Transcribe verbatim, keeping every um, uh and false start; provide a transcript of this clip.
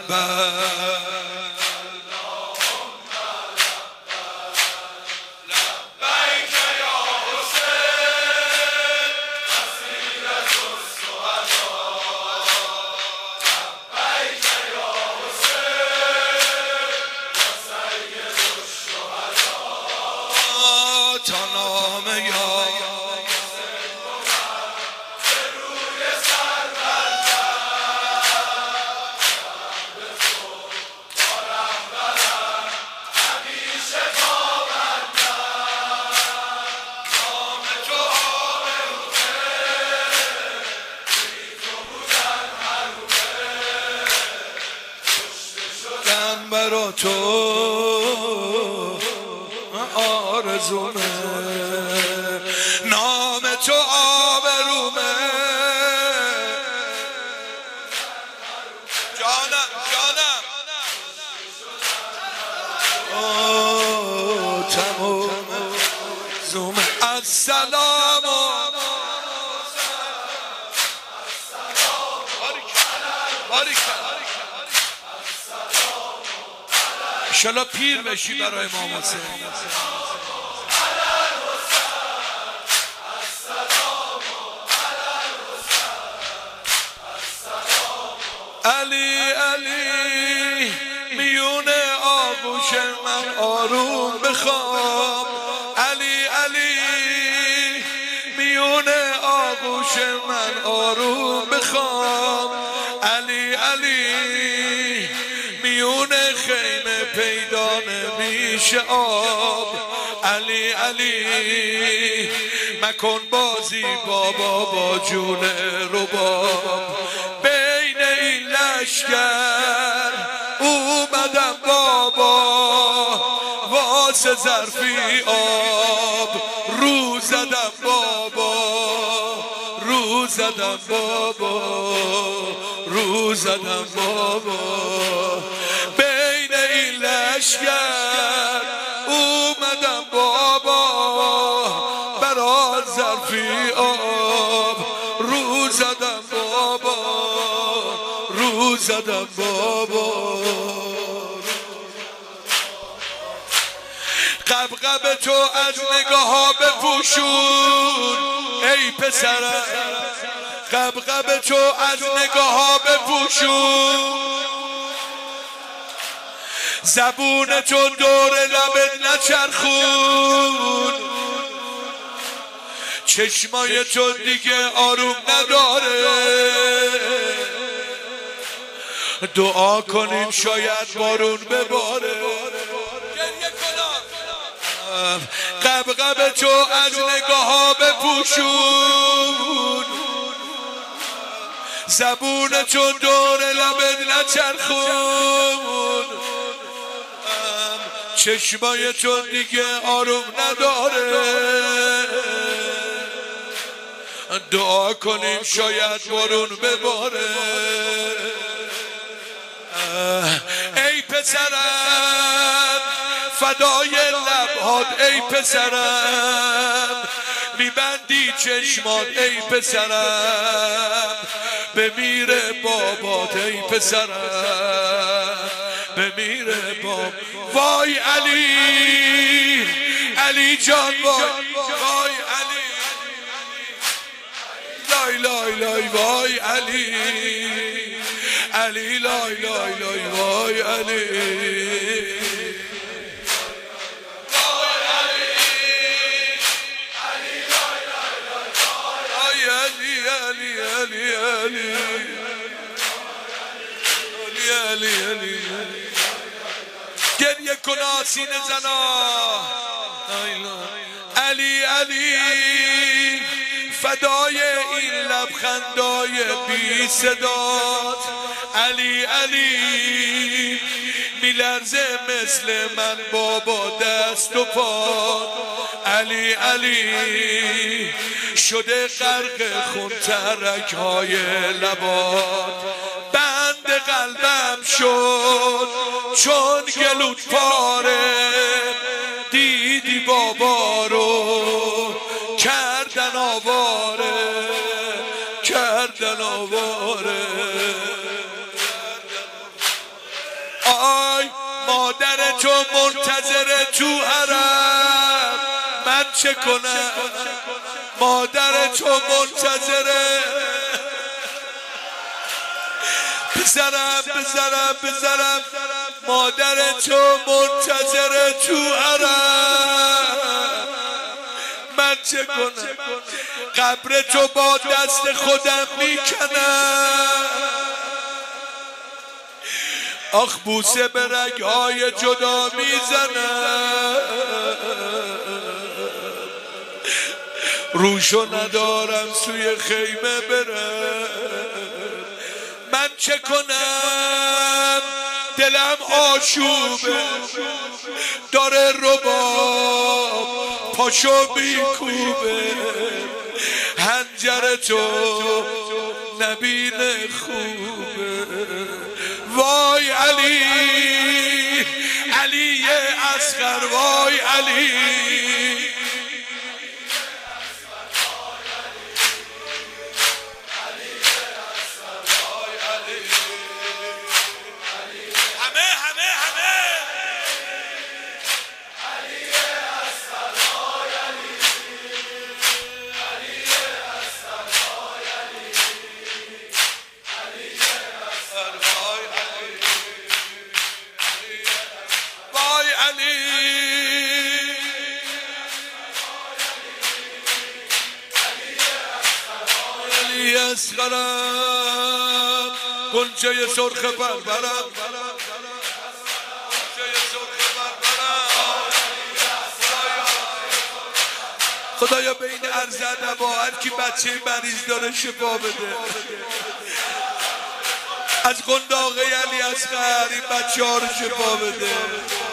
لبک برا تو آرزومه نام تو آبرومه جانم جانم آه تمام زومه السلام انشالله پیر بشی برای امام حسین. علی علی میون آغوش من آروم بخواب علی علی میون آغوش من آروم بخواب علی علی میون خیمه پیدا نمیشه آب علی علی مکن بازی بابا با جون رباب بین این لشکر اومدم بابا واسه ظرفی آب رو زدم بابا رو زدم بابا رو زدم بابا بین این لشکر اومدم بابا برات ظرفی آب رو زدم بابا رو زدم بابا قبقب تو از نگاه ها بپوشون ای پسرم قبقب تو از نگاه ها بپوشون زبون تو دور لبت نچرخون چشمای تو دیگه آروم نداره دعا کنین شاید بارون بباره قبقب تو از نگاه ها بپوشون زبون تو دور لبت نچرخون چشمای تو دیگه آروم نداره دعا کنیم شاید بارون بباره ای پسرم فدای لبهات ای پسرم میبندی چشمات ای پسرم بمیره بابات ای پسرم بمیره باب وای علی علی جان وای وای علی لای لای لای وای علی علی لای لای لای وای علی گریه کنا سینه زنا علی علی فدای این لبخندای بی صدات علی علی میلرزه مثل من بابا دست و پا علی علی شده غرق خون ترک های لبات بند قلبم شد چون گلوت پاره دیدی بابا رو کردن آواره کردن آواره تو منتظر تو حرم، من چه کنم؟ مادر تو منتظره، بزرم بزرم بزرم، مادر تو منتظر تو حرم، من چه کنم؟ قبر تو با دست خودم میکنم. آخ بوسه به رگهای جدا میزنم، روشو ندارم سوی خیمه برم، من چه کنم؟ دلم آشوبه داره رباب پاشو بیکوبه، هنجر تو نبین خوبه. وای علی علی اصغر، وای علی اسخرم، گنچه سرخ بربرم، خدایا بین عرض ادبا هر کی بچه مریض داره شفا بده، از قنداقه علی اصغر این بچه ها رو شفا بده.